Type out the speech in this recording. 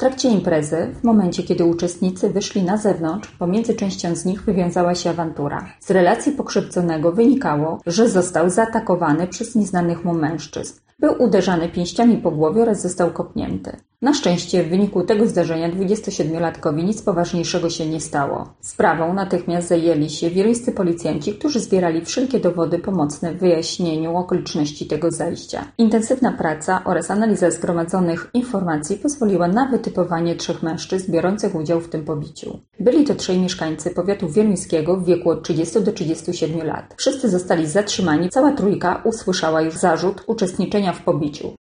trakcie imprezy, w momencie kiedy uczestnicy wyszli na zewnątrz, pomiędzy częścią z nich wywiązała się awantura. Z relacji pokrzywdzonego wynikało, że został zaatakowany przez nieznanych mu mężczyzn. Był uderzany pięściami po głowie oraz został kopnięty. Na szczęście w wyniku tego zdarzenia 27-latkowi nic poważniejszego się nie stało. Sprawą natychmiast zajęli się wileńscy policjanci, którzy zbierali wszelkie dowody pomocne w wyjaśnieniu okoliczności tego zajścia. Intensywna praca oraz analiza zgromadzonych informacji pozwoliła na wytypowanie 3 mężczyzn biorących udział w tym pobiciu. Byli to 3 mieszkańcy powiatu wieluńskiego w wieku od 30 do 37 lat. Wszyscy zostali zatrzymani, cała trójka usłyszała już zarzut uczestniczenia w pobiciu.